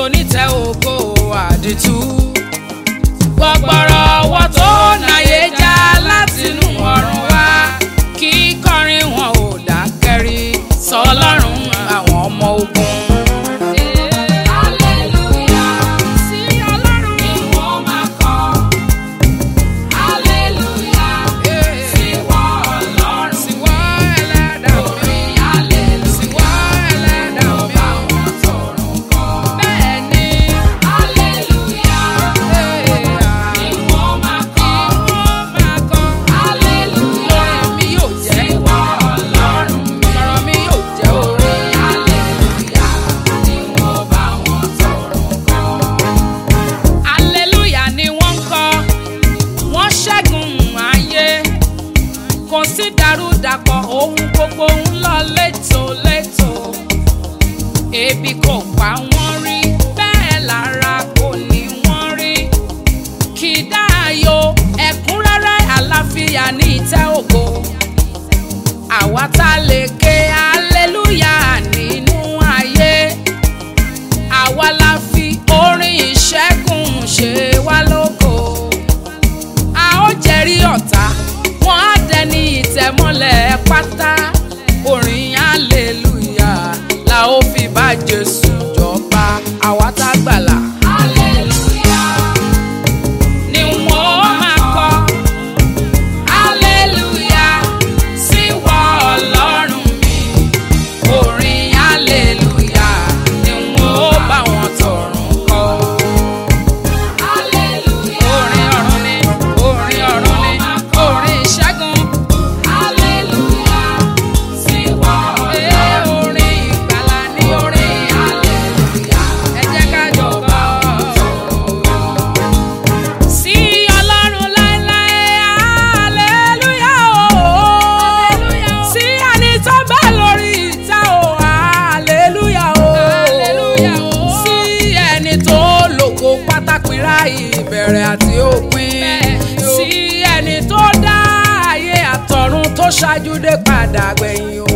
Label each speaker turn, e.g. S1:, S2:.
S1: onítẹ̀ ògo àdìtú. Gbọ̀gbọ̀rọ̀ ọwọ́ tó náyé já látinú ọ̀run wá, kí kọrin wọn ò dákẹ́rí sọ́lọ́run àwọn ọmọ ogun. Kò sí dàrúdàpọ̀ ohun gbogbo ń lọ létòlétò. Ebi kò pa wọ́n rí, bẹ́ẹ̀ lára kò ní wọ́n rí. Kì í dáàyò ẹ̀kúnrẹ́rẹ́ àlàáfíà ní ìtẹ́ ògo. Àwa tá lè ké hallelujah nínú ayé. Àwa la fi orin ìṣẹ́gun ṣe wá lógo. A ó jẹ́rìí ọ̀tá, wọ́n á dẹni ìtẹ̀mọ́lẹ̀ pátá. Orin hallelujah la ó fi bá Jésù jọba. Àwa tá gbàlà hallelujah ni wọ́n máa kọ. Hallelujah sí wọ Ọlọ́run mi. Orin hallelujah ni wọ́n bá wọn tọ̀run kọ. Hallelujah orin ọ̀run ni, orin ọ̀run ni, orin ìṣẹ́gun. Ìbẹ̀rẹ̀ àti òpin, sí ẹni tó dá ayé àtọ̀run tó ṣáájú dé padà gbẹ̀yìn o.